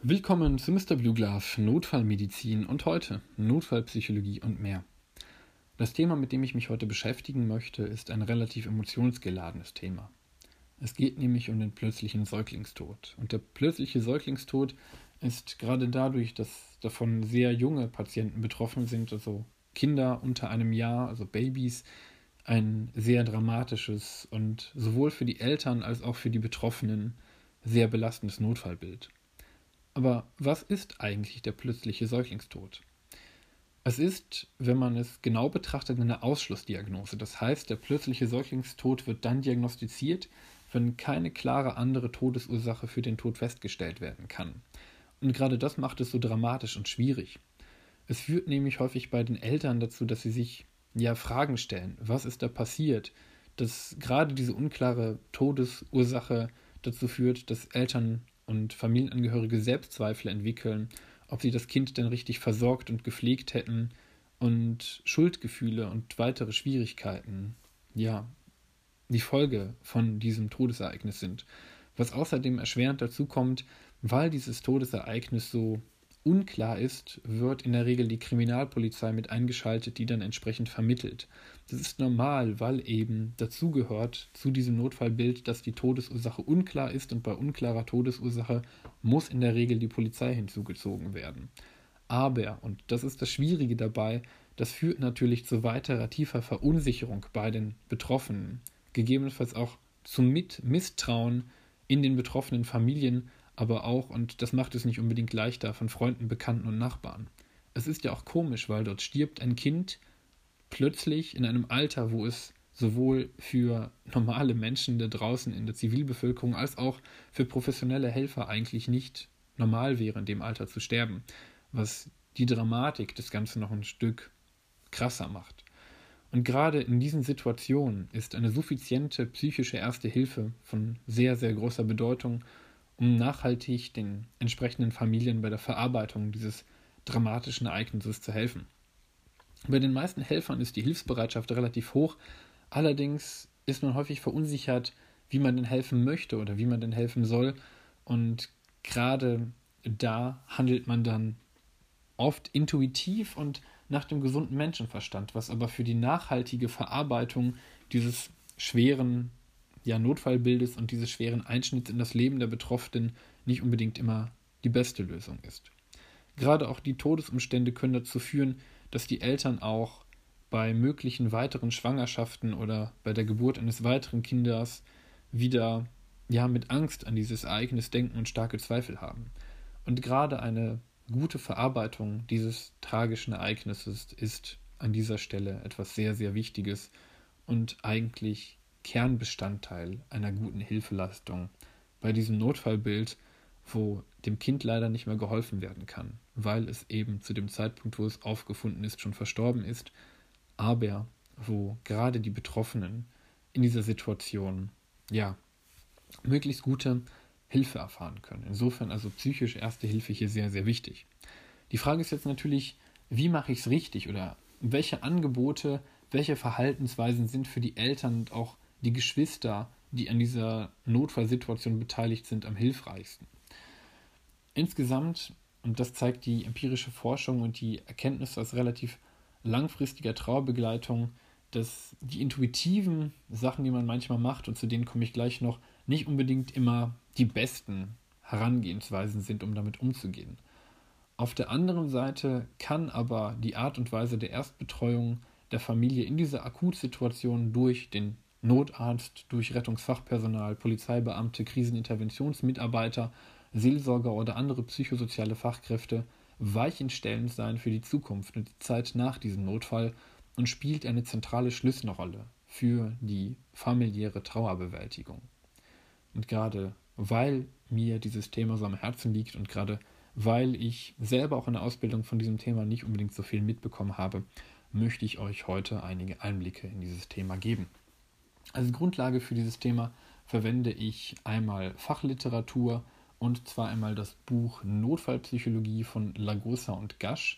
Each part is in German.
Willkommen zu Mr. Blueglove, Notfallmedizin und heute Notfallpsychologie und mehr. Das Thema, mit dem ich mich heute beschäftigen möchte, ist ein relativ emotionsgeladenes Thema. Es geht nämlich um den plötzlichen Säuglingstod. Und der plötzliche Säuglingstod ist gerade dadurch, dass davon sehr junge Patienten betroffen sind, also Kinder unter einem Jahr, also Babys, ein sehr dramatisches und sowohl für die Eltern als auch für die Betroffenen sehr belastendes Notfallbild. Aber was ist eigentlich der plötzliche Säuglingstod? Es ist, wenn man es genau betrachtet, eine Ausschlussdiagnose. Das heißt, der plötzliche Säuglingstod wird dann diagnostiziert, wenn keine klare andere Todesursache für den Tod festgestellt werden kann. Und gerade das macht es so dramatisch und schwierig. Es führt nämlich häufig bei den Eltern dazu, dass sie sich Fragen stellen. Was ist da passiert? Dass gerade diese unklare Todesursache dazu führt, dass Eltern und Familienangehörige Selbstzweifel entwickeln, ob sie das Kind denn richtig versorgt und gepflegt hätten und Schuldgefühle und weitere Schwierigkeiten, die Folge von diesem Todesereignis sind. Was außerdem erschwerend dazu kommt, weil dieses Todesereignis so unklar ist, wird in der Regel die Kriminalpolizei mit eingeschaltet, die dann entsprechend vermittelt. Das ist normal, weil eben dazugehört zu diesem Notfallbild, dass die Todesursache unklar ist und bei unklarer Todesursache muss in der Regel die Polizei hinzugezogen werden. Aber, und das ist das Schwierige dabei, das führt natürlich zu weiterer tiefer Verunsicherung bei den Betroffenen, gegebenenfalls auch zum Misstrauen in den betroffenen Familien, aber auch, und das macht es nicht unbedingt leichter, von Freunden, Bekannten und Nachbarn. Es ist ja auch komisch, weil dort stirbt ein Kind plötzlich in einem Alter, wo es sowohl für normale Menschen da draußen in der Zivilbevölkerung als auch für professionelle Helfer eigentlich nicht normal wäre, in dem Alter zu sterben, was die Dramatik des Ganzen noch ein Stück krasser macht. Und gerade in diesen Situationen ist eine suffiziente psychische Erste Hilfe von sehr, sehr großer Bedeutung, um nachhaltig den entsprechenden Familien bei der Verarbeitung dieses dramatischen Ereignisses zu helfen. Bei den meisten Helfern ist die Hilfsbereitschaft relativ hoch, allerdings ist man häufig verunsichert, wie man denn helfen möchte oder wie man denn helfen soll, und gerade da handelt man dann oft intuitiv und nach dem gesunden Menschenverstand, was aber für die nachhaltige Verarbeitung dieses schweren Notfallbildes und dieses schweren Einschnitts in das Leben der Betroffenen nicht unbedingt immer die beste Lösung ist. Gerade auch die Todesumstände können dazu führen, dass die Eltern auch bei möglichen weiteren Schwangerschaften oder bei der Geburt eines weiteren Kindes wieder mit Angst an dieses Ereignis denken und starke Zweifel haben. Und gerade eine gute Verarbeitung dieses tragischen Ereignisses ist an dieser Stelle etwas sehr, sehr Wichtiges und eigentlich Kernbestandteil einer guten Hilfeleistung bei diesem Notfallbild, wo dem Kind leider nicht mehr geholfen werden kann, weil es eben zu dem Zeitpunkt, wo es aufgefunden ist, schon verstorben ist, aber wo gerade die Betroffenen in dieser Situation möglichst gute Hilfe erfahren können. Insofern also psychische Erste Hilfe hier sehr, sehr wichtig. Die Frage ist jetzt natürlich, wie mache ich es richtig oder welche Angebote, welche Verhaltensweisen sind für die Eltern und auch die Geschwister, die an dieser Notfallsituation beteiligt sind, am hilfreichsten. Insgesamt, und das zeigt die empirische Forschung und die Erkenntnisse aus relativ langfristiger Trauerbegleitung, dass die intuitiven Sachen, die man manchmal macht, und zu denen komme ich gleich noch, nicht unbedingt immer die besten Herangehensweisen sind, um damit umzugehen. Auf der anderen Seite kann aber die Art und Weise der Erstbetreuung der Familie in dieser Akutsituation durch den Notarzt, durch Rettungsfachpersonal, Polizeibeamte, Kriseninterventionsmitarbeiter, Seelsorger oder andere psychosoziale Fachkräfte weichenstellend sein für die Zukunft und die Zeit nach diesem Notfall und spielt eine zentrale Schlüsselrolle für die familiäre Trauerbewältigung. Und gerade weil mir dieses Thema so am Herzen liegt und gerade weil ich selber auch in der Ausbildung von diesem Thema nicht unbedingt so viel mitbekommen habe, möchte ich euch heute einige Einblicke in dieses Thema geben. Als Grundlage für dieses Thema verwende ich einmal Fachliteratur, und zwar einmal das Buch Notfallpsychologie von Lagosa und Gasch,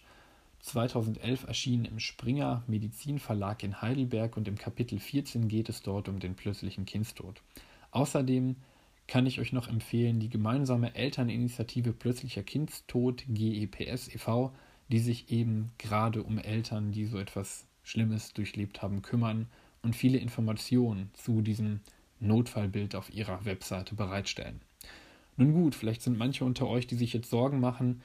2011 erschienen im Springer Medizin Verlag in Heidelberg, und im Kapitel 14 geht es dort um den plötzlichen Kindstod. Außerdem kann ich euch noch empfehlen, die gemeinsame Elterninitiative Plötzlicher Kindstod, GEPS e.V., die sich eben gerade um Eltern, die so etwas Schlimmes durchlebt haben, kümmern und viele Informationen zu diesem Notfallbild auf ihrer Webseite bereitstellen. Nun gut, vielleicht sind manche unter euch, die sich jetzt Sorgen machen,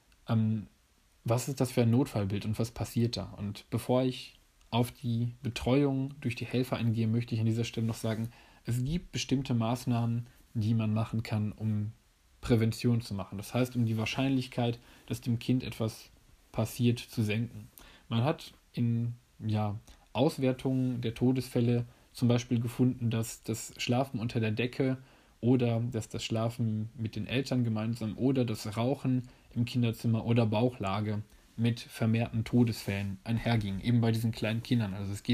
was ist das für ein Notfallbild und was passiert da? Und bevor ich auf die Betreuung durch die Helfer eingehe, möchte ich an dieser Stelle noch sagen, es gibt bestimmte Maßnahmen, die man machen kann, um Prävention zu machen. Das heißt, um die Wahrscheinlichkeit, dass dem Kind etwas passiert, zu senken. Man hat in Auswertungen der Todesfälle zum Beispiel gefunden, dass das Schlafen unter der Decke oder dass das Schlafen mit den Eltern gemeinsam oder das Rauchen im Kinderzimmer oder Bauchlage mit vermehrten Todesfällen einherging, eben bei diesen kleinen Kindern. Also es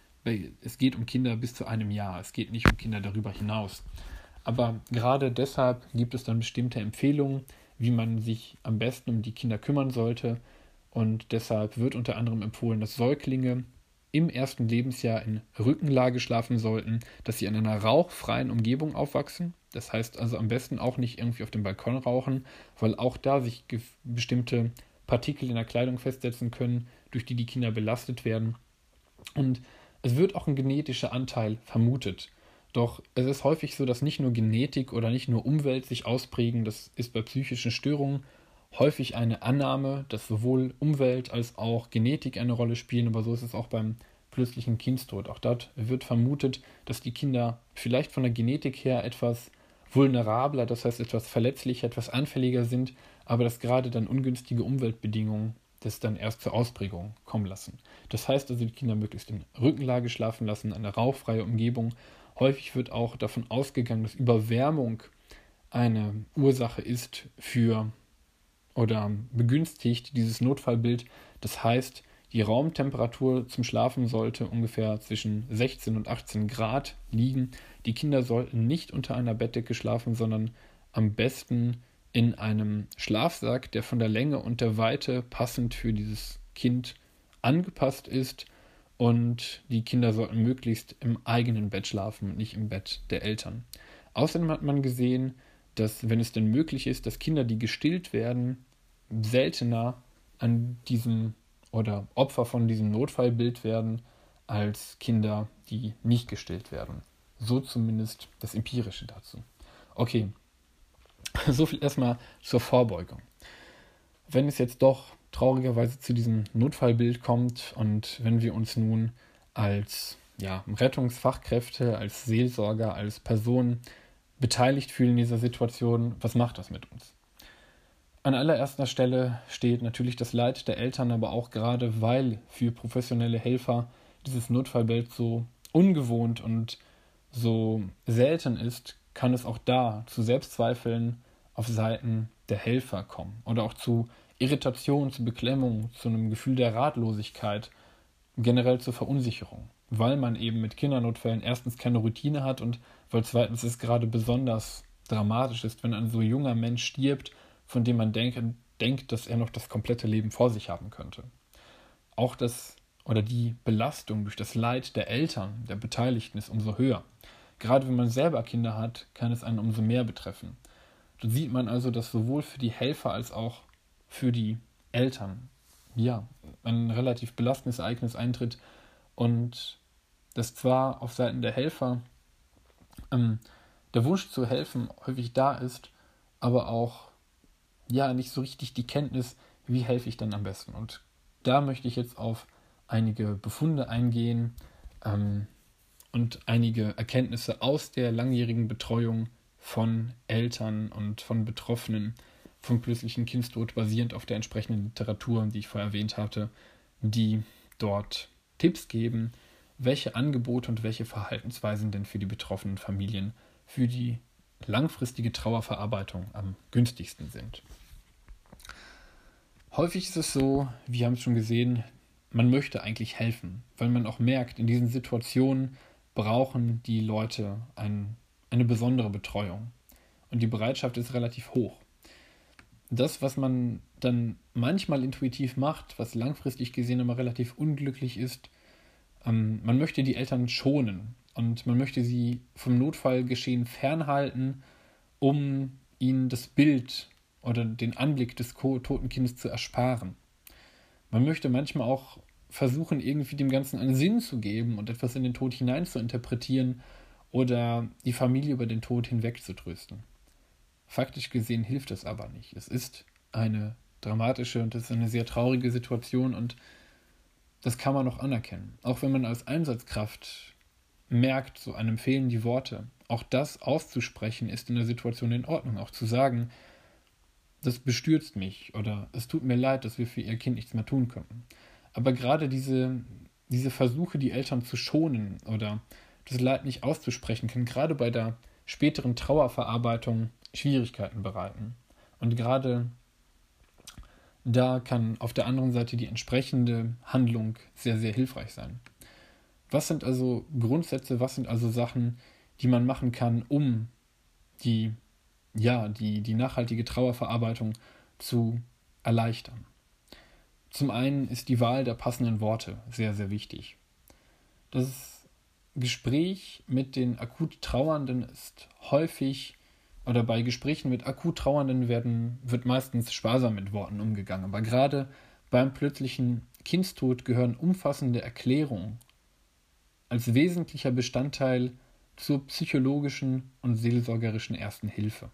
geht um Kinder bis zu einem Jahr, es geht nicht um Kinder darüber hinaus. Aber gerade deshalb gibt es dann bestimmte Empfehlungen, wie man sich am besten um die Kinder kümmern sollte. Und deshalb wird unter anderem empfohlen, dass Säuglinge im ersten Lebensjahr in Rückenlage schlafen sollten, dass sie in einer rauchfreien Umgebung aufwachsen. Das heißt also am besten auch nicht irgendwie auf dem Balkon rauchen, weil auch da sich bestimmte Partikel in der Kleidung festsetzen können, durch die die Kinder belastet werden. Und es wird auch ein genetischer Anteil vermutet. Doch es ist häufig so, dass nicht nur Genetik oder nicht nur Umwelt sich ausprägen. Das ist bei psychischen Störungen häufig eine Annahme, dass sowohl Umwelt als auch Genetik eine Rolle spielen, aber so ist es auch beim plötzlichen Kindstod. Auch dort wird vermutet, dass die Kinder vielleicht von der Genetik her etwas vulnerabler, das heißt etwas verletzlicher, etwas anfälliger sind, aber dass gerade dann ungünstige Umweltbedingungen das dann erst zur Ausprägung kommen lassen. Das heißt also, die Kinder möglichst in Rückenlage schlafen lassen, eine rauchfreie Umgebung. Häufig wird auch davon ausgegangen, dass Überwärmung eine Ursache ist für oder begünstigt dieses Notfallbild. Das heißt, die Raumtemperatur zum Schlafen sollte ungefähr zwischen 16 und 18 Grad liegen. Die Kinder sollten nicht unter einer Bettdecke schlafen, sondern am besten in einem Schlafsack, der von der Länge und der Weite passend für dieses Kind angepasst ist. Und die Kinder sollten möglichst im eigenen Bett schlafen, nicht im Bett der Eltern. Außerdem hat man gesehen, dass, wenn es denn möglich ist, dass Kinder, die gestillt werden, seltener an diesem oder Opfer von diesem Notfallbild werden, als Kinder, die nicht gestillt werden. So zumindest das Empirische dazu. Okay, so viel erstmal zur Vorbeugung. Wenn es jetzt doch traurigerweise zu diesem Notfallbild kommt und wenn wir uns nun als Rettungsfachkräfte, als Seelsorger, als Personen beteiligt fühlen in dieser Situation, was macht das mit uns? An allererster Stelle steht natürlich das Leid der Eltern, aber auch gerade weil für professionelle Helfer dieses Notfallbild so ungewohnt und so selten ist, kann es auch da zu Selbstzweifeln auf Seiten der Helfer kommen oder auch zu Irritation, zu Beklemmung, zu einem Gefühl der Ratlosigkeit, generell zur Verunsicherung, weil man eben mit Kindernotfällen erstens keine Routine hat und weil zweitens es gerade besonders dramatisch ist, wenn ein so junger Mensch stirbt, von dem man denkt, dass er noch das komplette Leben vor sich haben könnte. Auch die Belastung durch das Leid der Eltern, der Beteiligten ist umso höher. Gerade wenn man selber Kinder hat, kann es einen umso mehr betreffen. Da sieht man also, dass sowohl für die Helfer als auch für die Eltern ein relativ belastendes Ereignis eintritt und dass zwar auf Seiten der Helfer der Wunsch zu helfen häufig da ist, aber auch nicht so richtig die Kenntnis, wie helfe ich dann am besten. Und da möchte ich jetzt auf einige Befunde eingehen und einige Erkenntnisse aus der langjährigen Betreuung von Eltern und von Betroffenen vom plötzlichen Kindstod, basierend auf der entsprechenden Literatur, die ich vorher erwähnt hatte, die dort Tipps geben, welche Angebote und welche Verhaltensweisen denn für die betroffenen Familien für die langfristige Trauerverarbeitung am günstigsten sind. Häufig ist es so, wir haben es schon gesehen, man möchte eigentlich helfen, weil man auch merkt, in diesen Situationen brauchen die Leute eine besondere Betreuung. Und die Bereitschaft ist relativ hoch. Das, was man dann manchmal intuitiv macht, was langfristig gesehen immer relativ unglücklich ist, man möchte die Eltern schonen und man möchte sie vom Notfallgeschehen fernhalten um ihnen das Bild oder den Anblick des toten Kindes zu ersparen. Man möchte manchmal auch versuchen, irgendwie dem Ganzen einen Sinn zu geben und etwas in den Tod hinein zu interpretieren oder die Familie über den Tod hinweg zu trösten. Faktisch gesehen hilft das aber nicht. Es ist eine dramatische und es ist eine sehr traurige Situation und das kann man auch anerkennen. Auch wenn man als Einsatzkraft merkt, so einem fehlen die Worte. Auch das auszusprechen ist in der Situation in Ordnung. Auch zu sagen, das bestürzt mich oder es tut mir leid, dass wir für ihr Kind nichts mehr tun können. Aber gerade diese Versuche, die Eltern zu schonen oder das Leid nicht auszusprechen, kann gerade bei der späteren Trauerverarbeitung Schwierigkeiten bereiten. Und gerade da kann auf der anderen Seite die entsprechende Handlung sehr, sehr hilfreich sein. Was sind also Grundsätze, was sind also Sachen, die man machen kann, um die nachhaltige Trauerverarbeitung zu erleichtern? Zum einen ist die Wahl der passenden Worte sehr, sehr wichtig. Das Gespräch mit den akut Trauernden ist häufig, oder bei Gesprächen mit akut Trauernden wird meistens sparsam mit Worten umgegangen. Aber gerade beim plötzlichen Kindstod gehören umfassende Erklärungen als wesentlicher Bestandteil zur psychologischen und seelsorgerischen Ersten Hilfe.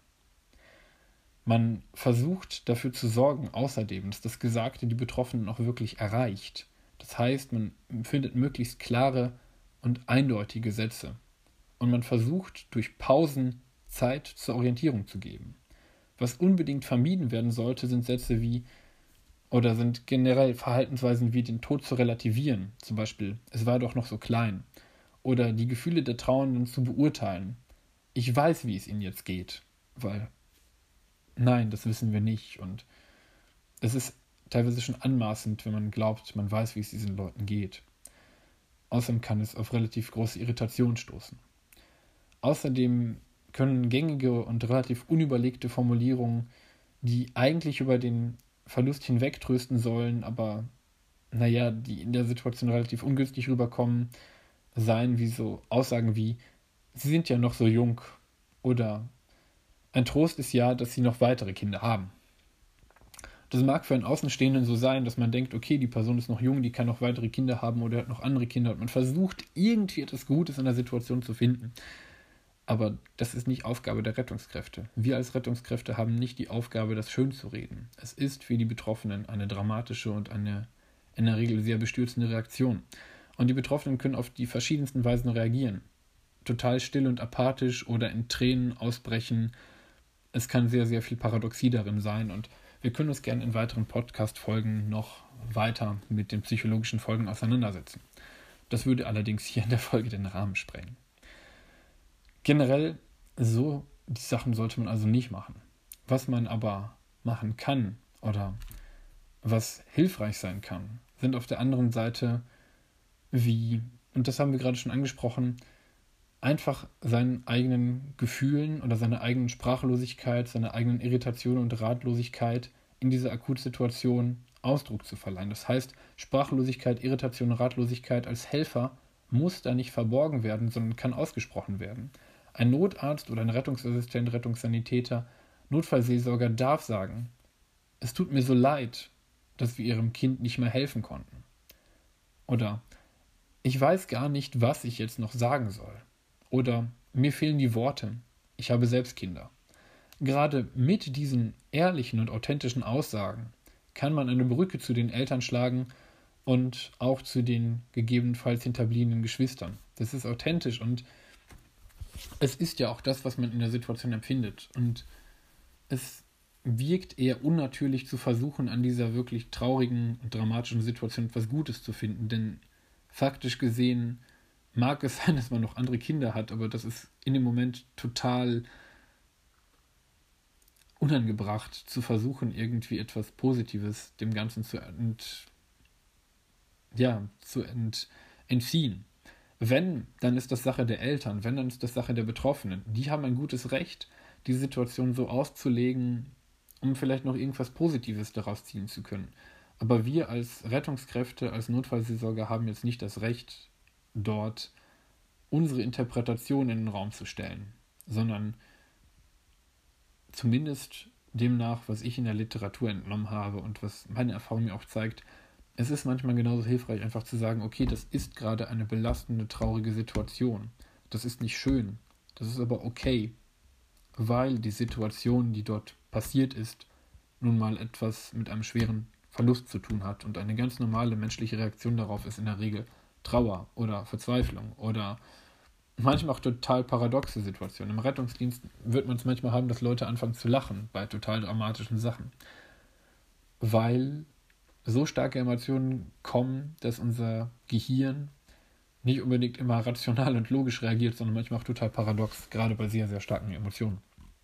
Man versucht dafür zu sorgen, außerdem, dass das Gesagte die Betroffenen auch wirklich erreicht. Das heißt, man findet möglichst klare und eindeutige Sätze. Und man versucht, durch Pausen Zeit zur Orientierung zu geben. Was unbedingt vermieden werden sollte, sind Sätze wie oder sind generell Verhaltensweisen wie den Tod zu relativieren, zum Beispiel, es war doch noch so klein, oder die Gefühle der Trauernden zu beurteilen. Ich weiß, wie es ihnen jetzt geht, weil nein, das wissen wir nicht und es ist teilweise schon anmaßend, wenn man glaubt, man weiß, wie es diesen Leuten geht. Außerdem kann es auf relativ große Irritation stoßen. Außerdem können gängige und relativ unüberlegte Formulierungen, die eigentlich über den Verlust hinwegtrösten sollen, aber die in der Situation relativ ungünstig rüberkommen, sein wie so Aussagen wie, sie sind ja noch so jung oder ein Trost ist ja, dass sie noch weitere Kinder haben. Das mag für einen Außenstehenden so sein, dass man denkt, okay, die Person ist noch jung, die kann noch weitere Kinder haben oder hat noch andere Kinder und man versucht irgendwie etwas Gutes in der Situation zu finden. Aber das ist nicht Aufgabe der Rettungskräfte. Wir als Rettungskräfte haben nicht die Aufgabe, das schön zu reden. Es ist für die Betroffenen eine dramatische und eine in der Regel sehr bestürzende Reaktion. Und die Betroffenen können auf die verschiedensten Weisen reagieren. Total still und apathisch oder in Tränen ausbrechen. Es kann sehr, sehr viel Paradoxie darin sein. Und wir können uns gerne in weiteren Podcast-Folgen noch weiter mit den psychologischen Folgen auseinandersetzen. Das würde allerdings hier in der Folge den Rahmen sprengen. Generell, so die Sachen sollte man also nicht machen. Was man aber machen kann oder was hilfreich sein kann, sind auf der anderen Seite und das haben wir gerade schon angesprochen, einfach seinen eigenen Gefühlen oder seiner eigenen Sprachlosigkeit, seiner eigenen Irritation und Ratlosigkeit in dieser Akutsituation Ausdruck zu verleihen. Das heißt, Sprachlosigkeit, Irritation, Ratlosigkeit als Helfer muss da nicht verborgen werden, sondern kann ausgesprochen werden. Ein Notarzt oder ein Rettungsassistent, Rettungssanitäter, Notfallseelsorger darf sagen, es tut mir so leid, dass wir Ihrem Kind nicht mehr helfen konnten. Oder ich weiß gar nicht, was ich jetzt noch sagen soll. Oder mir fehlen die Worte, ich habe selbst Kinder. Gerade mit diesen ehrlichen und authentischen Aussagen kann man eine Brücke zu den Eltern schlagen und auch zu den gegebenenfalls hinterbliebenen Geschwistern. Das ist authentisch und es ist ja auch das, was man in der Situation empfindet. Und es wirkt eher unnatürlich zu versuchen, an dieser wirklich traurigen und dramatischen Situation etwas Gutes zu finden. Denn faktisch gesehen mag es sein, dass man noch andere Kinder hat, aber das ist in dem Moment total unangebracht, zu versuchen, irgendwie etwas Positives dem Ganzen zu entziehen. Wenn, dann ist das Sache der Eltern, wenn, dann ist das Sache der Betroffenen. Die haben ein gutes Recht, die Situation so auszulegen, um vielleicht noch irgendwas Positives daraus ziehen zu können. Aber wir als Rettungskräfte, als Notfallseelsorger haben jetzt nicht das Recht, dort unsere Interpretation in den Raum zu stellen, sondern zumindest demnach, was ich in der Literatur entnommen habe und was meine Erfahrung mir auch zeigt, es ist manchmal genauso hilfreich, einfach zu sagen, okay, das ist gerade eine belastende, traurige Situation. Das ist nicht schön. Das ist aber okay, weil die Situation, die dort passiert ist, nun mal etwas mit einem schweren Verlust zu tun hat. Und eine ganz normale menschliche Reaktion darauf ist in der Regel Trauer oder Verzweiflung oder manchmal auch total paradoxe Situationen. Im Rettungsdienst wird man es manchmal haben, dass Leute anfangen zu lachen bei total dramatischen Sachen. Weil so starke Emotionen kommen, dass unser Gehirn nicht unbedingt immer rational und logisch reagiert, sondern manchmal auch total paradox, gerade bei sehr, sehr starken Emotionen.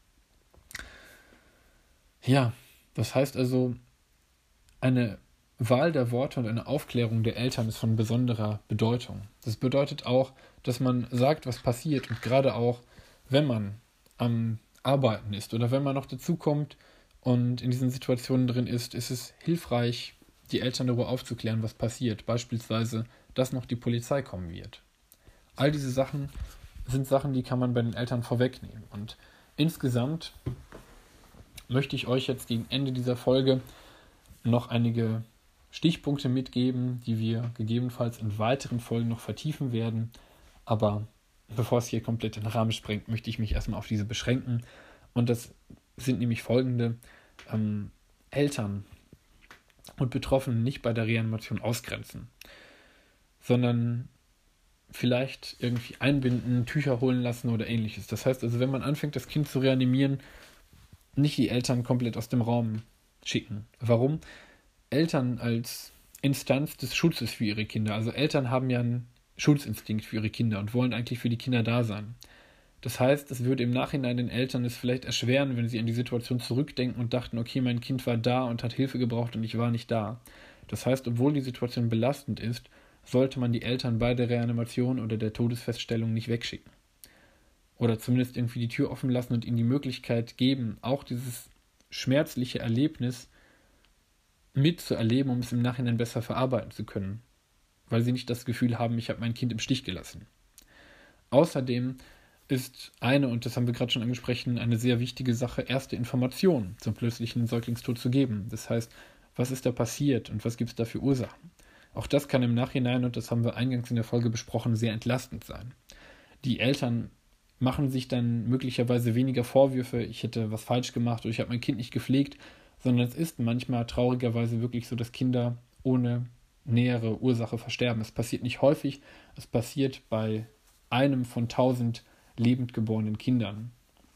Ja, das heißt also, eine Wahl der Worte und eine Aufklärung der Eltern ist von besonderer Bedeutung. Das bedeutet auch, dass man sagt, was passiert, und gerade auch, wenn man am Arbeiten ist oder wenn man noch dazukommt und in diesen Situationen drin ist es hilfreich, die Eltern darüber aufzuklären, was passiert. Beispielsweise, dass noch die Polizei kommen wird. All diese Sachen sind Sachen, die kann man bei den Eltern vorwegnehmen. Und insgesamt möchte ich euch jetzt gegen Ende dieser Folge noch einige Stichpunkte mitgeben, die wir gegebenenfalls in weiteren Folgen noch vertiefen werden. Aber bevor es hier komplett den Rahmen sprengt, möchte ich mich erstmal auf diese beschränken. Und das sind nämlich folgende: Eltern und Betroffene nicht bei der Reanimation ausgrenzen, sondern vielleicht irgendwie einbinden, Tücher holen lassen oder ähnliches. Das heißt also, wenn man anfängt, das Kind zu reanimieren, nicht die Eltern komplett aus dem Raum schicken. Warum? Eltern als Instanz des Schutzes für ihre Kinder. Also Eltern haben ja einen Schutzinstinkt für ihre Kinder und wollen eigentlich für die Kinder da sein. Das heißt, es würde im Nachhinein den Eltern es vielleicht erschweren, wenn sie an die Situation zurückdenken und dachten, okay, mein Kind war da und hat Hilfe gebraucht und ich war nicht da. Das heißt, obwohl die Situation belastend ist, sollte man die Eltern bei der Reanimation oder der Todesfeststellung nicht wegschicken. Oder zumindest irgendwie die Tür offen lassen und ihnen die Möglichkeit geben, auch dieses schmerzliche Erlebnis mitzuerleben, um es im Nachhinein besser verarbeiten zu können. Weil sie nicht das Gefühl haben, ich habe mein Kind im Stich gelassen. Außerdem ist und das haben wir gerade schon angesprochen, eine sehr wichtige Sache, erste Informationen zum plötzlichen Säuglingstod zu geben. Das heißt, was ist da passiert und was gibt es da für Ursachen? Auch das kann im Nachhinein, und das haben wir eingangs in der Folge besprochen, sehr entlastend sein. Die Eltern machen sich dann möglicherweise weniger Vorwürfe, ich hätte was falsch gemacht oder ich habe mein Kind nicht gepflegt, sondern es ist manchmal traurigerweise wirklich so, dass Kinder ohne nähere Ursache versterben. Es passiert nicht häufig, es passiert bei einem von 1000 lebend geborenen Kindern.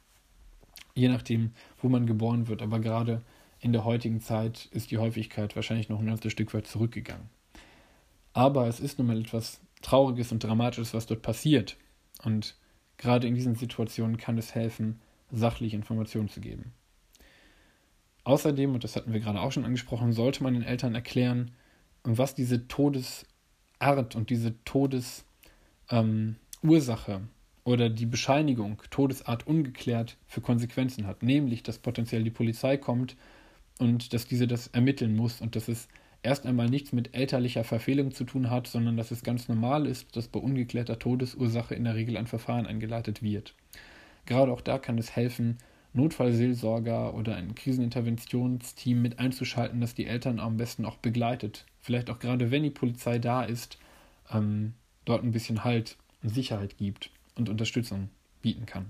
Je nachdem, wo man geboren wird, aber gerade in der heutigen Zeit ist die Häufigkeit wahrscheinlich noch ein ganzes Stück weit zurückgegangen. Aber es ist nun mal etwas Trauriges und Dramatisches, was dort passiert. Und gerade in diesen Situationen kann es helfen, sachliche Informationen zu geben. Außerdem, und das hatten wir gerade auch schon angesprochen, sollte man den Eltern erklären, was diese Todesart und diese Todesursache oder die Bescheinigung Todesart ungeklärt für Konsequenzen hat. Nämlich, dass potenziell die Polizei kommt und dass diese das ermitteln muss und dass es erst einmal nichts mit elterlicher Verfehlung zu tun hat, sondern dass es ganz normal ist, dass bei ungeklärter Todesursache in der Regel ein Verfahren eingeleitet wird. Gerade auch da kann es helfen, Notfallseelsorger oder ein Kriseninterventionsteam mit einzuschalten, das die Eltern am besten auch begleitet. Vielleicht auch gerade, wenn die Polizei da ist, dort ein bisschen Halt und Sicherheit gibt und Unterstützung bieten kann.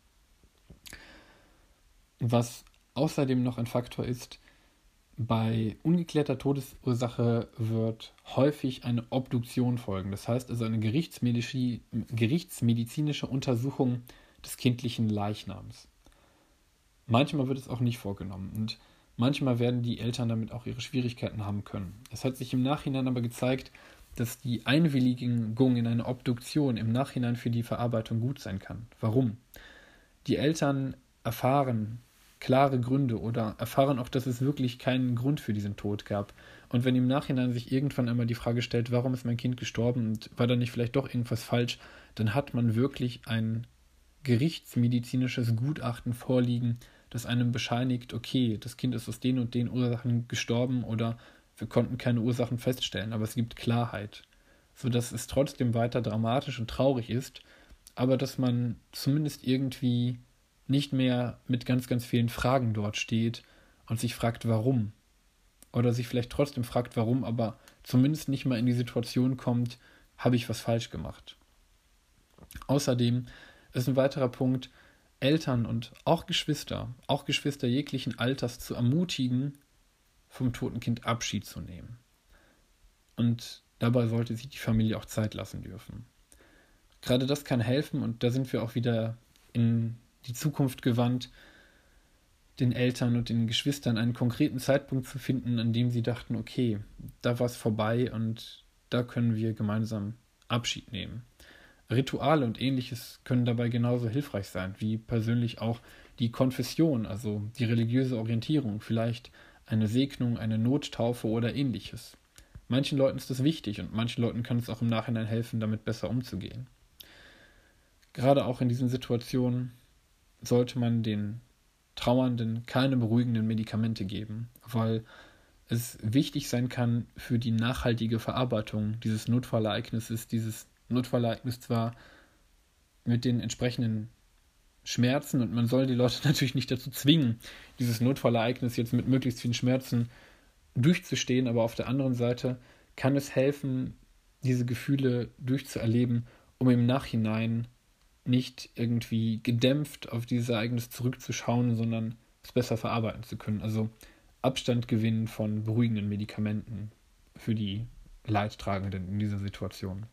Was außerdem noch ein Faktor ist, bei ungeklärter Todesursache wird häufig eine Obduktion folgen. Das heißt also eine gerichtsmedizinische Untersuchung des kindlichen Leichnams. Manchmal wird es auch nicht vorgenommen und manchmal werden die Eltern damit auch ihre Schwierigkeiten haben können. Es hat sich im Nachhinein aber gezeigt, dass die Einwilligung in eine Obduktion im Nachhinein für die Verarbeitung gut sein kann. Warum? Die Eltern erfahren klare Gründe oder erfahren auch, dass es wirklich keinen Grund für diesen Tod gab. Und wenn im Nachhinein sich irgendwann einmal die Frage stellt, warum ist mein Kind gestorben und war da nicht vielleicht doch irgendwas falsch, dann hat man wirklich ein gerichtsmedizinisches Gutachten vorliegen, das einem bescheinigt, okay, das Kind ist aus den und den Ursachen gestorben oder wir konnten keine Ursachen feststellen, aber es gibt Klarheit, sodass es trotzdem weiter dramatisch und traurig ist, aber dass man zumindest irgendwie nicht mehr mit ganz, ganz vielen Fragen dort steht und sich fragt, warum. Oder sich vielleicht trotzdem fragt, warum, aber zumindest nicht mal in die Situation kommt, habe ich was falsch gemacht. Außerdem ist ein weiterer Punkt, Eltern und auch Geschwister jeglichen Alters zu ermutigen, vom toten Kind Abschied zu nehmen. Und dabei sollte sich die Familie auch Zeit lassen dürfen. Gerade das kann helfen, und da sind wir auch wieder in die Zukunft gewandt, den Eltern und den Geschwistern einen konkreten Zeitpunkt zu finden, an dem sie dachten, okay, da war es vorbei und da können wir gemeinsam Abschied nehmen. Rituale und Ähnliches können dabei genauso hilfreich sein, wie persönlich auch die Konfession, also die religiöse Orientierung, vielleicht eine Segnung, eine Nottaufe oder Ähnliches. Manchen Leuten ist das wichtig und manchen Leuten kann es auch im Nachhinein helfen, damit besser umzugehen. Gerade auch in diesen Situationen sollte man den Trauernden keine beruhigenden Medikamente geben, weil es wichtig sein kann für die nachhaltige Verarbeitung dieses Notfallereignisses, zwar mit den entsprechenden Schmerzen, und man soll die Leute natürlich nicht dazu zwingen, dieses Notfallereignis jetzt mit möglichst vielen Schmerzen durchzustehen, aber auf der anderen Seite kann es helfen, diese Gefühle durchzuerleben, um im Nachhinein nicht irgendwie gedämpft auf dieses Ereignis zurückzuschauen, sondern es besser verarbeiten zu können. Also Abstand gewinnen von beruhigenden Medikamenten für die Leidtragenden in dieser Situation.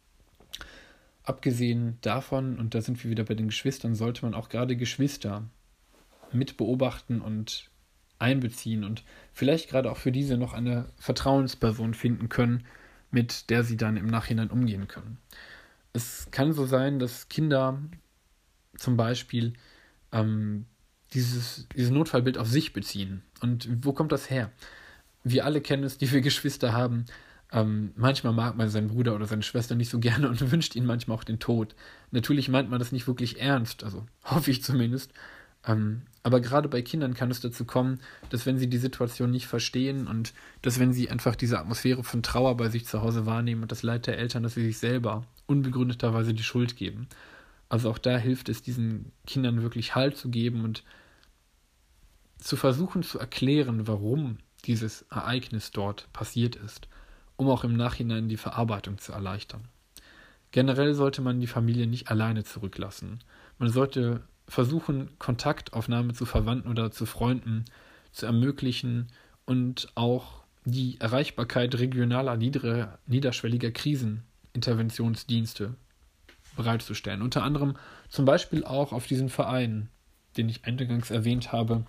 Abgesehen davon, und da sind wir wieder bei den Geschwistern, sollte man auch gerade Geschwister mit beobachten und einbeziehen und vielleicht gerade auch für diese noch eine Vertrauensperson finden können, mit der sie dann im Nachhinein umgehen können. Es kann so sein, dass Kinder zum Beispiel dieses Notfallbild auf sich beziehen. Und wo kommt das her? Wir alle kennen es, die wir Geschwister haben. Manchmal mag man seinen Bruder oder seine Schwester nicht so gerne und wünscht ihnen manchmal auch den Tod. Natürlich meint man das nicht wirklich ernst, also hoffe ich zumindest. Aber gerade bei Kindern kann es dazu kommen, dass wenn sie die Situation nicht verstehen und dass wenn sie einfach diese Atmosphäre von Trauer bei sich zu Hause wahrnehmen und das Leid der Eltern, dass sie sich selber unbegründeterweise die Schuld geben. Also auch da hilft es, diesen Kindern wirklich Halt zu geben und zu versuchen zu erklären, warum dieses Ereignis dort passiert ist, um auch im Nachhinein die Verarbeitung zu erleichtern. Generell sollte man die Familie nicht alleine zurücklassen. Man sollte versuchen, Kontaktaufnahme zu Verwandten oder zu Freunden zu ermöglichen und auch die Erreichbarkeit regionaler, niederschwelliger Kriseninterventionsdienste bereitzustellen. Unter anderem zum Beispiel auch auf diesen Verein, den ich eingangs erwähnt habe,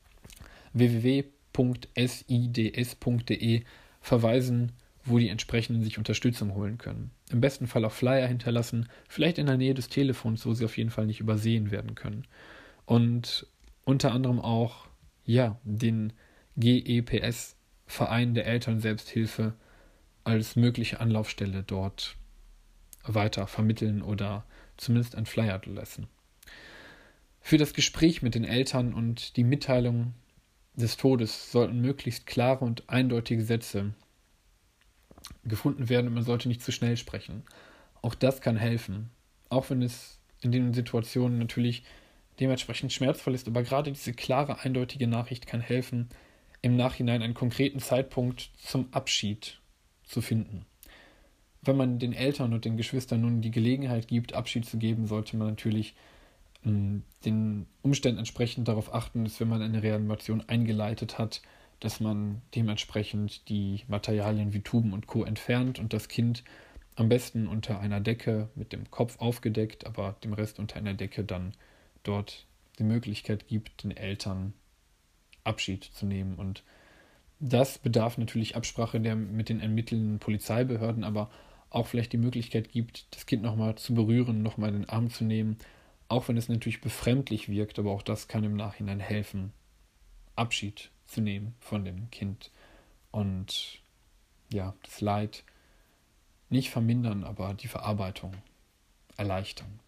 www.sids.de verweisen, wo die entsprechenden sich Unterstützung holen können. Im besten Fall auch Flyer hinterlassen, vielleicht in der Nähe des Telefons, wo sie auf jeden Fall nicht übersehen werden können. Und unter anderem auch, den GEPS, Verein der Elternselbsthilfe, als mögliche Anlaufstelle dort weiter vermitteln oder zumindest ein Flyer lassen. Für das Gespräch mit den Eltern und die Mitteilung des Todes sollten möglichst klare und eindeutige Sätze gefunden werden und man sollte nicht zu schnell sprechen. Auch das kann helfen, auch wenn es in den Situationen natürlich dementsprechend schmerzvoll ist, aber gerade diese klare, eindeutige Nachricht kann helfen, im Nachhinein einen konkreten Zeitpunkt zum Abschied zu finden. Wenn man den Eltern und den Geschwistern nun die Gelegenheit gibt, Abschied zu geben, sollte man natürlich den Umständen entsprechend darauf achten, dass wenn man eine Reanimation eingeleitet hat, dass man dementsprechend die Materialien wie Tuben und Co. entfernt und das Kind am besten unter einer Decke mit dem Kopf aufgedeckt, aber dem Rest unter einer Decke dann dort die Möglichkeit gibt, den Eltern Abschied zu nehmen. Und das bedarf natürlich Absprache mit den ermittelnden Polizeibehörden, aber auch vielleicht die Möglichkeit gibt, das Kind nochmal zu berühren, nochmal in den Arm zu nehmen, auch wenn es natürlich befremdlich wirkt, aber auch das kann im Nachhinein helfen, Abschied zu nehmen von dem Kind und das Leid nicht vermindern, aber die Verarbeitung erleichtern.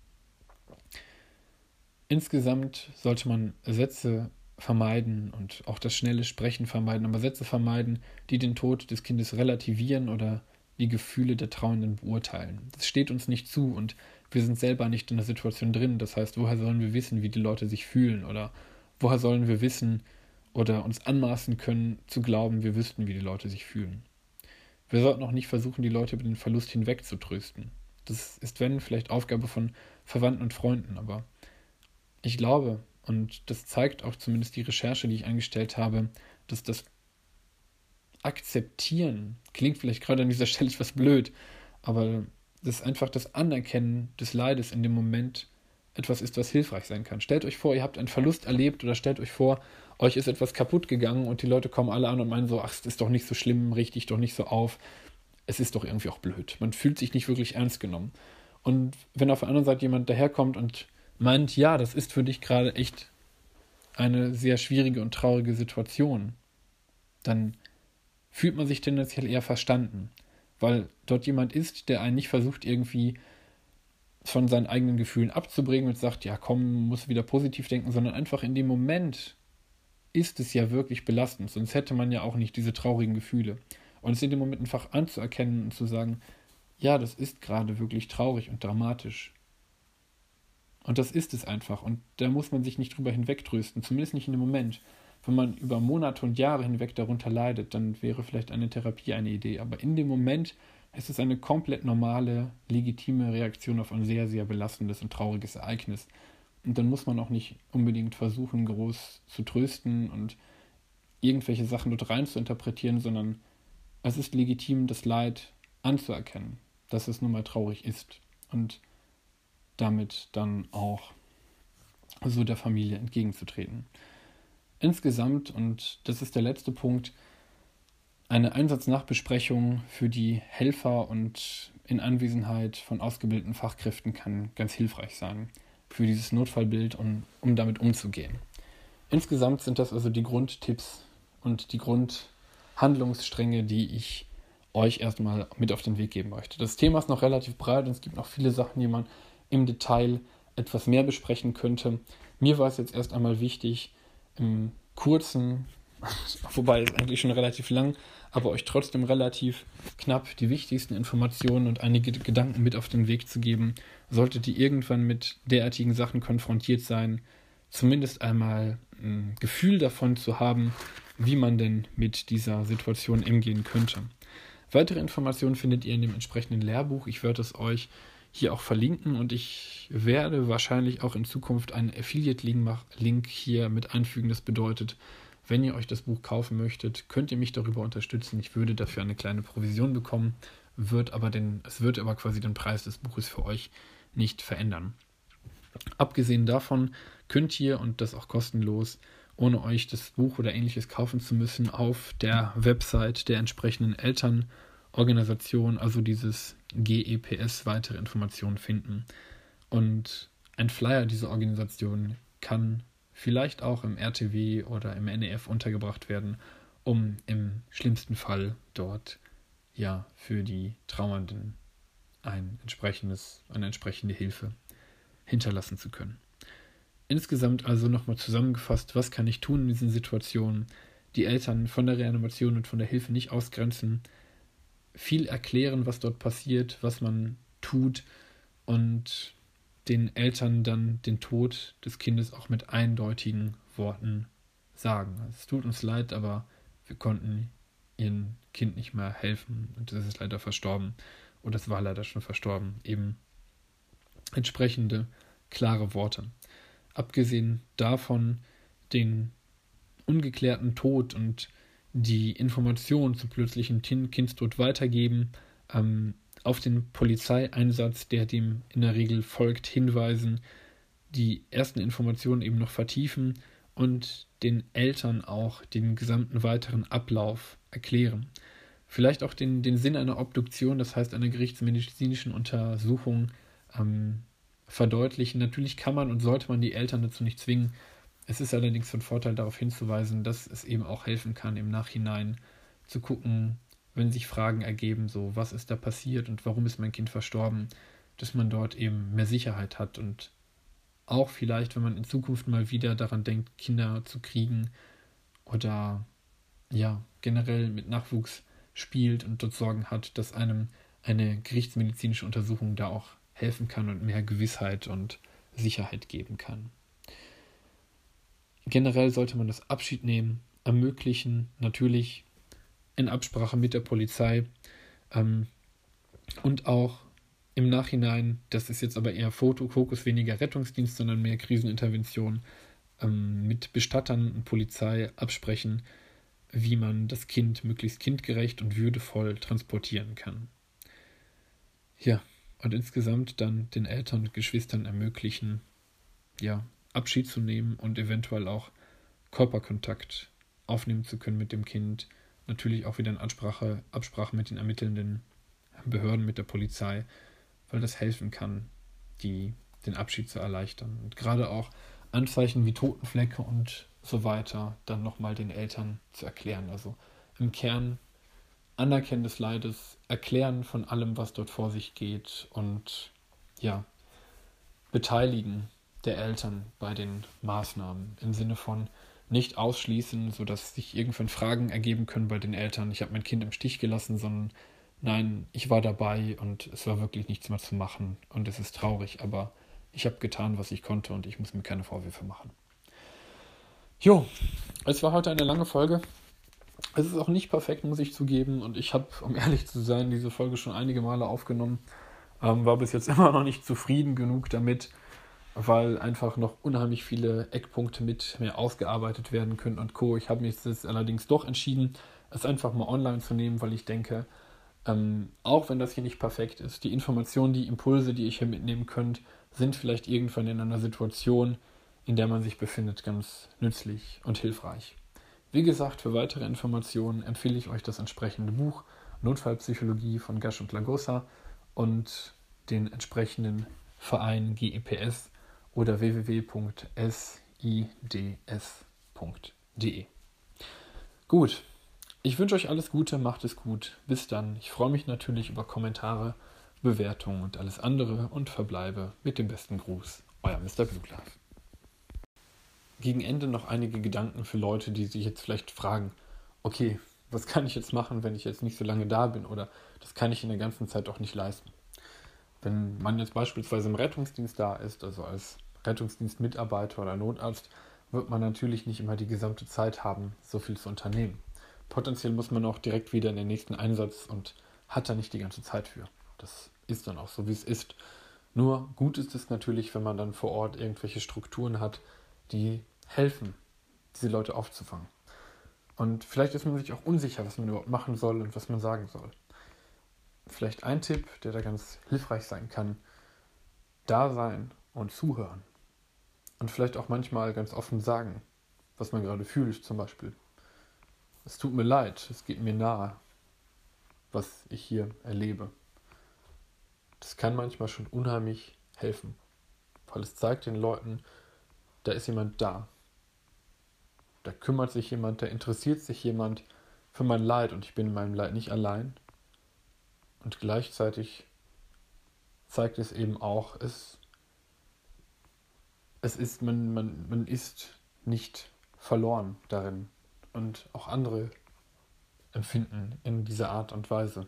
Insgesamt sollte man Sätze vermeiden und auch das schnelle Sprechen vermeiden, aber Sätze vermeiden, die den Tod des Kindes relativieren oder die Gefühle der Trauernden beurteilen. Das steht uns nicht zu und wir sind selber nicht in der Situation drin. Das heißt, woher sollen wir wissen, wie die Leute sich fühlen? Oder woher sollen wir wissen oder uns anmaßen können, zu glauben, wir wüssten, wie die Leute sich fühlen? Wir sollten auch nicht versuchen, die Leute über den Verlust hinweg zu trösten. Das ist, wenn, vielleicht Aufgabe von Verwandten und Freunden, aber ich glaube, und das zeigt auch zumindest die Recherche, die ich angestellt habe, dass das Akzeptieren, klingt vielleicht gerade an dieser Stelle etwas blöd, aber dass einfach das Anerkennen des Leides in dem Moment etwas ist, was hilfreich sein kann. Stellt euch vor, ihr habt einen Verlust erlebt oder stellt euch vor, euch ist etwas kaputt gegangen und die Leute kommen alle an und meinen so, ach, es ist doch nicht so schlimm, richte dich doch nicht so auf. Es ist doch irgendwie auch blöd. Man fühlt sich nicht wirklich ernst genommen. Und wenn auf der anderen Seite jemand daherkommt und meint, ja, das ist für dich gerade echt eine sehr schwierige und traurige Situation, dann fühlt man sich tendenziell eher verstanden, weil dort jemand ist, der einen nicht versucht, irgendwie von seinen eigenen Gefühlen abzubringen und sagt, ja komm, muss wieder positiv denken, sondern einfach in dem Moment ist es ja wirklich belastend, sonst hätte man ja auch nicht diese traurigen Gefühle. Und es in dem Moment einfach anzuerkennen und zu sagen, ja, das ist gerade wirklich traurig und dramatisch. Und das ist es einfach. Und da muss man sich nicht drüber hinwegtrösten, zumindest nicht in dem Moment. Wenn man über Monate und Jahre hinweg darunter leidet, dann wäre vielleicht eine Therapie eine Idee. Aber in dem Moment ist es eine komplett normale, legitime Reaktion auf ein sehr, sehr belastendes und trauriges Ereignis. Und dann muss man auch nicht unbedingt versuchen, groß zu trösten und irgendwelche Sachen dort rein zu interpretieren, sondern es ist legitim, das Leid anzuerkennen, dass es nun mal traurig ist und damit dann auch so der Familie entgegenzutreten. Insgesamt, und das ist der letzte Punkt, eine Einsatznachbesprechung für die Helfer und in Anwesenheit von ausgebildeten Fachkräften kann ganz hilfreich sein für dieses Notfallbild und um damit umzugehen. Insgesamt sind das also die Grundtipps und die Grundhandlungsstränge, die ich euch erstmal mit auf den Weg geben möchte. Das Thema ist noch relativ breit und es gibt noch viele Sachen, die man im Detail etwas mehr besprechen könnte. Mir war es jetzt erst einmal wichtig, im kurzen, wobei es eigentlich schon relativ lang, aber euch trotzdem relativ knapp die wichtigsten Informationen und einige Gedanken mit auf den Weg zu geben. Solltet ihr irgendwann mit derartigen Sachen konfrontiert sein, zumindest einmal ein Gefühl davon zu haben, wie man denn mit dieser Situation umgehen könnte. Weitere Informationen findet ihr in dem entsprechenden Lehrbuch. Ich werde es euch hier auch verlinken und ich werde wahrscheinlich auch in Zukunft einen Affiliate-Link hier mit einfügen. Das bedeutet, wenn ihr euch das Buch kaufen möchtet, könnt ihr mich darüber unterstützen. Ich würde dafür eine kleine Provision bekommen, es wird aber quasi den Preis des Buches für euch nicht verändern. Abgesehen davon könnt ihr, und das auch kostenlos, ohne euch das Buch oder ähnliches kaufen zu müssen, auf der Website der entsprechenden Elternorganisation, also dieses GEPS, weitere Informationen finden. Und ein Flyer dieser Organisation kann vielleicht auch im RTW oder im NEF untergebracht werden, um im schlimmsten Fall dort ja für die Trauernden eine entsprechende Hilfe hinterlassen zu können. Insgesamt also nochmal zusammengefasst, was kann ich tun in diesen Situationen? Die Eltern von der Reanimation und von der Hilfe nicht ausgrenzen, viel erklären, was dort passiert, was man tut und den Eltern dann den Tod des Kindes auch mit eindeutigen Worten sagen. Es tut uns leid, aber wir konnten ihrem Kind nicht mehr helfen und es ist leider verstorben oder es war leider schon verstorben. Eben entsprechende klare Worte. Abgesehen davon den ungeklärten Tod und die Informationen zum plötzlichen Kindstod weitergeben, auf den Polizeieinsatz, der dem in der Regel folgt, hinweisen, die ersten Informationen eben noch vertiefen und den Eltern auch den gesamten weiteren Ablauf erklären. Vielleicht auch den Sinn einer Obduktion, das heißt einer gerichtsmedizinischen Untersuchung, verdeutlichen. Natürlich kann man und sollte man die Eltern dazu nicht zwingen. Es ist allerdings von Vorteil, darauf hinzuweisen, dass es eben auch helfen kann, im Nachhinein zu gucken, wenn sich Fragen ergeben, so was ist da passiert und warum ist mein Kind verstorben, dass man dort eben mehr Sicherheit hat und auch vielleicht, wenn man in Zukunft mal wieder daran denkt, Kinder zu kriegen oder ja, generell mit Nachwuchs spielt und dort Sorgen hat, dass einem eine gerichtsmedizinische Untersuchung da auch helfen kann und mehr Gewissheit und Sicherheit geben kann. Generell sollte man das Abschied nehmen ermöglichen, natürlich in Absprache mit der Polizei und auch im Nachhinein, das ist jetzt aber eher Fokus, weniger Rettungsdienst, sondern mehr Krisenintervention, mit Bestattern und Polizei absprechen, wie man das Kind möglichst kindgerecht und würdevoll transportieren kann. Ja, und insgesamt dann den Eltern und Geschwistern ermöglichen, ja, Abschied zu nehmen und eventuell auch Körperkontakt aufnehmen zu können mit dem Kind. Natürlich auch wieder in Absprache mit den ermittelnden Behörden, mit der Polizei, weil das helfen kann, den Abschied zu erleichtern. Und gerade auch Anzeichen wie Totenflecke und so weiter dann nochmal den Eltern zu erklären. Also im Kern Anerkennen des Leides, Erklären von allem, was dort vor sich geht und ja, Beteiligen der Eltern bei den Maßnahmen im Sinne von nicht ausschließen, sodass sich irgendwann Fragen ergeben können bei den Eltern, ich habe mein Kind im Stich gelassen, sondern nein, ich war dabei und es war wirklich nichts mehr zu machen und es ist traurig, aber ich habe getan, was ich konnte und ich muss mir keine Vorwürfe machen. Jo, es war heute eine lange Folge. Es ist auch nicht perfekt, muss ich zugeben, und ich habe, um ehrlich zu sein, diese Folge schon einige Male aufgenommen, war bis jetzt immer noch nicht zufrieden genug damit, weil einfach noch unheimlich viele Eckpunkte mit mir ausgearbeitet werden können und Co. Ich habe mich jetzt allerdings doch entschieden, es einfach mal online zu nehmen, weil ich denke, auch wenn das hier nicht perfekt ist, die Informationen, die Impulse, die ich hier mitnehmen könnt, sind vielleicht irgendwann in einer Situation, in der man sich befindet, ganz nützlich und hilfreich. Wie gesagt, für weitere Informationen empfehle ich euch das entsprechende Buch Notfallpsychologie von Gasch und Lagossa und den entsprechenden Verein GEPS oder www.sids.de. Gut, ich wünsche euch alles Gute, macht es gut, bis dann. Ich freue mich natürlich über Kommentare, Bewertungen und alles andere und verbleibe mit dem besten Gruß. Euer Mr. Blutglas. Gegen Ende noch einige Gedanken für Leute, die sich jetzt vielleicht fragen, okay, was kann ich jetzt machen, wenn ich jetzt nicht so lange da bin oder das kann ich in der ganzen Zeit auch nicht leisten. Wenn man jetzt beispielsweise im Rettungsdienst da ist, also als Rettungsdienstmitarbeiter oder Notarzt, wird man natürlich nicht immer die gesamte Zeit haben, so viel zu unternehmen. Potenziell muss man auch direkt wieder in den nächsten Einsatz und hat da nicht die ganze Zeit für. Das ist dann auch so, wie es ist. Nur gut ist es natürlich, wenn man dann vor Ort irgendwelche Strukturen hat, die helfen, diese Leute aufzufangen. Und vielleicht ist man sich auch unsicher, was man überhaupt machen soll und was man sagen soll. Vielleicht ein Tipp, der da ganz hilfreich sein kann: da sein und zuhören. Und vielleicht auch manchmal ganz offen sagen, was man gerade fühlt, zum Beispiel. Es tut mir leid, es geht mir nahe, was ich hier erlebe. Das kann manchmal schon unheimlich helfen, weil es zeigt den Leuten, da ist jemand da. Da kümmert sich jemand, da interessiert sich jemand für mein Leid und ich bin in meinem Leid nicht allein. Und gleichzeitig zeigt es eben auch, man ist nicht verloren darin. Und auch andere empfinden in dieser Art und Weise.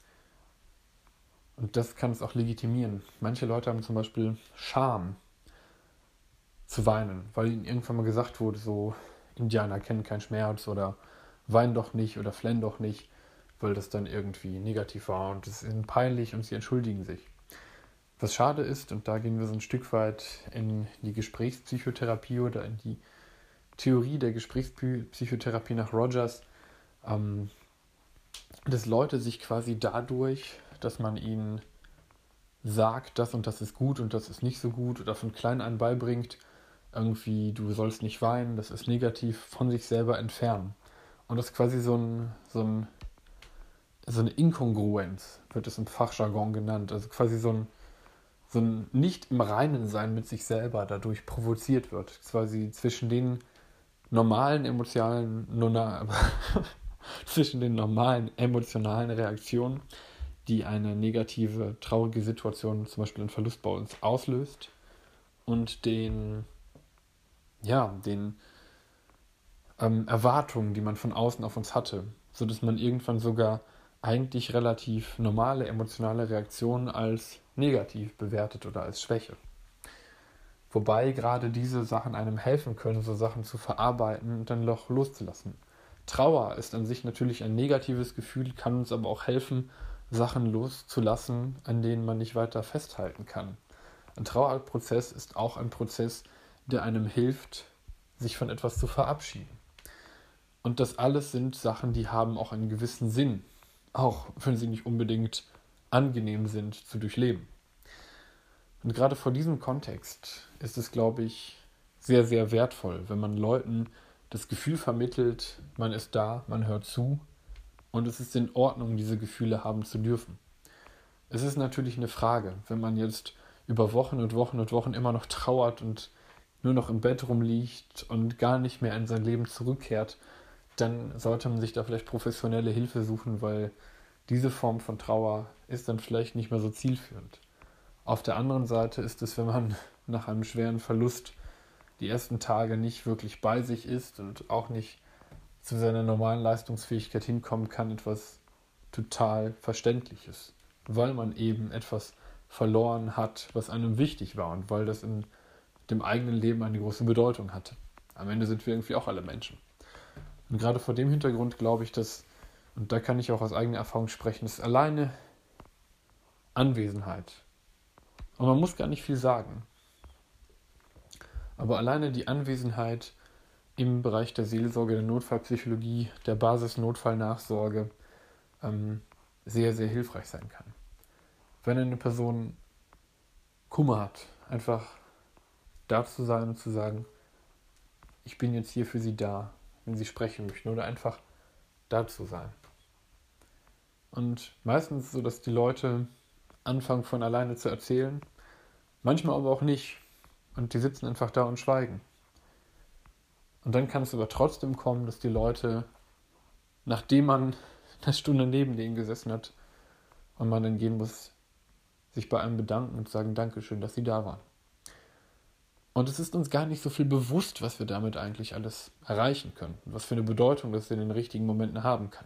Und das kann es auch legitimieren. Manche Leute haben zum Beispiel Scham zu weinen, weil ihnen irgendwann mal gesagt wurde, so Indianer kennen keinen Schmerz oder wein doch nicht oder flenn doch nicht, weil das dann irgendwie negativ war und es ist ihnen peinlich und sie entschuldigen sich. Was schade ist, und da gehen wir so ein Stück weit in die Gesprächspsychotherapie oder in die Theorie der Gesprächspsychotherapie nach Rogers, dass Leute sich quasi dadurch, dass man ihnen sagt, das und das ist gut und das ist nicht so gut oder von klein an beibringt, irgendwie, du sollst nicht weinen, das ist negativ, von sich selber entfernen. Und das ist quasi so eine Inkongruenz, wird es im Fachjargon genannt. Also quasi so ein nicht im Reinen sein mit sich selber dadurch provoziert wird. Quasi zwischen den normalen zwischen den normalen emotionalen Reaktionen, die eine negative, traurige Situation, zum Beispiel ein Verlust bei uns, auslöst, und den Erwartungen, die man von außen auf uns hatte, sodass man irgendwann sogar eigentlich relativ normale emotionale Reaktion als negativ bewertet oder als Schwäche. Wobei gerade diese Sachen einem helfen können, so Sachen zu verarbeiten und dann doch loszulassen. Trauer ist an sich natürlich ein negatives Gefühl, kann uns aber auch helfen, Sachen loszulassen, an denen man nicht weiter festhalten kann. Ein Trauerprozess ist auch ein Prozess, der einem hilft, sich von etwas zu verabschieden. Und das alles sind Sachen, die haben auch einen gewissen Sinn, auch wenn sie nicht unbedingt angenehm sind zu durchleben. Und gerade vor diesem Kontext ist es, glaube ich, sehr, sehr wertvoll, wenn man Leuten das Gefühl vermittelt, man ist da, man hört zu und es ist in Ordnung, diese Gefühle haben zu dürfen. Es ist natürlich eine Frage, wenn man jetzt über Wochen und Wochen und Wochen immer noch trauert und nur noch im Bett rumliegt und gar nicht mehr in sein Leben zurückkehrt, dann sollte man sich da vielleicht professionelle Hilfe suchen, weil diese Form von Trauer ist dann vielleicht nicht mehr so zielführend. Auf der anderen Seite ist es, wenn man nach einem schweren Verlust die ersten Tage nicht wirklich bei sich ist und auch nicht zu seiner normalen Leistungsfähigkeit hinkommen kann, etwas total Verständliches, weil man eben etwas verloren hat, was einem wichtig war und weil das in dem eigenen Leben eine große Bedeutung hatte. Am Ende sind wir irgendwie auch alle Menschen. Und gerade vor dem Hintergrund glaube ich, dass, und da kann ich auch aus eigener Erfahrung sprechen, dass alleine Anwesenheit, und man muss gar nicht viel sagen, aber alleine die Anwesenheit im Bereich der Seelsorge, der Notfallpsychologie, der Basisnotfallnachsorge sehr, sehr hilfreich sein kann. Wenn eine Person Kummer hat, einfach da zu sein und zu sagen, ich bin jetzt hier für Sie da, wenn Sie sprechen möchten, oder einfach da zu sein. Und meistens so, dass die Leute anfangen von alleine zu erzählen, manchmal aber auch nicht. Und die sitzen einfach da und schweigen. Und dann kann es aber trotzdem kommen, dass die Leute, nachdem man eine Stunde neben denen gesessen hat und man dann gehen muss, sich bei einem bedanken und sagen, Dankeschön, dass Sie da waren. Und es ist uns gar nicht so viel bewusst, was wir damit eigentlich alles erreichen können. Was für eine Bedeutung das in den richtigen Momenten haben kann.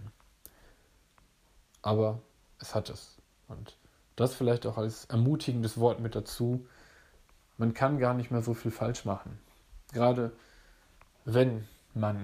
Aber es hat es. Und das vielleicht auch als ermutigendes Wort mit dazu. Man kann gar nicht mehr so viel falsch machen. Gerade wenn man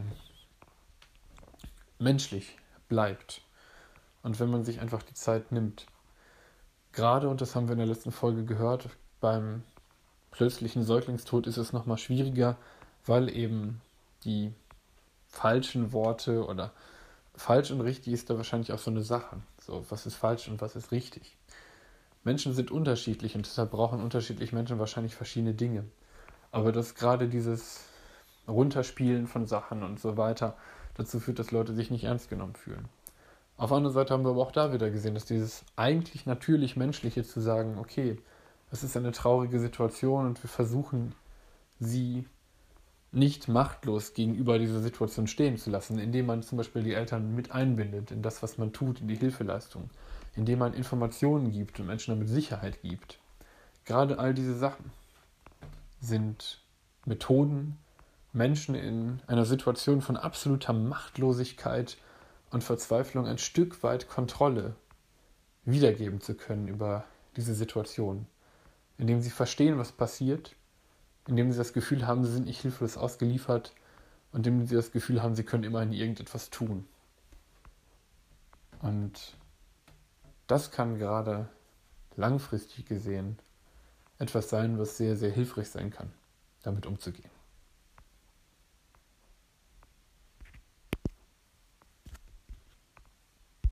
menschlich bleibt und wenn man sich einfach die Zeit nimmt. Gerade, und das haben wir in der letzten Folge gehört, beim plötzlichen Säuglingstod ist es nochmal schwieriger, weil eben die falschen Worte oder falsch und richtig ist da wahrscheinlich auch so eine Sache. So, was ist falsch und was ist richtig? Menschen sind unterschiedlich und deshalb brauchen unterschiedliche Menschen wahrscheinlich verschiedene Dinge. Aber dass gerade dieses Runterspielen von Sachen und so weiter dazu führt, dass Leute sich nicht ernst genommen fühlen. Auf der anderen Seite haben wir aber auch da wieder gesehen, dass dieses eigentlich natürlich Menschliche zu sagen, okay, es ist eine traurige Situation und wir versuchen, sie nicht machtlos gegenüber dieser Situation stehen zu lassen, indem man zum Beispiel die Eltern mit einbindet in das, was man tut, in die Hilfeleistung, indem man Informationen gibt und Menschen damit Sicherheit gibt. Gerade all diese Sachen sind Methoden, Menschen in einer Situation von absoluter Machtlosigkeit und Verzweiflung ein Stück weit Kontrolle wiedergeben zu können über diese Situation, indem sie verstehen, was passiert, indem sie das Gefühl haben, sie sind nicht hilflos ausgeliefert und indem sie das Gefühl haben, sie können immerhin irgendetwas tun. Und das kann gerade langfristig gesehen etwas sein, was sehr, sehr hilfreich sein kann, damit umzugehen.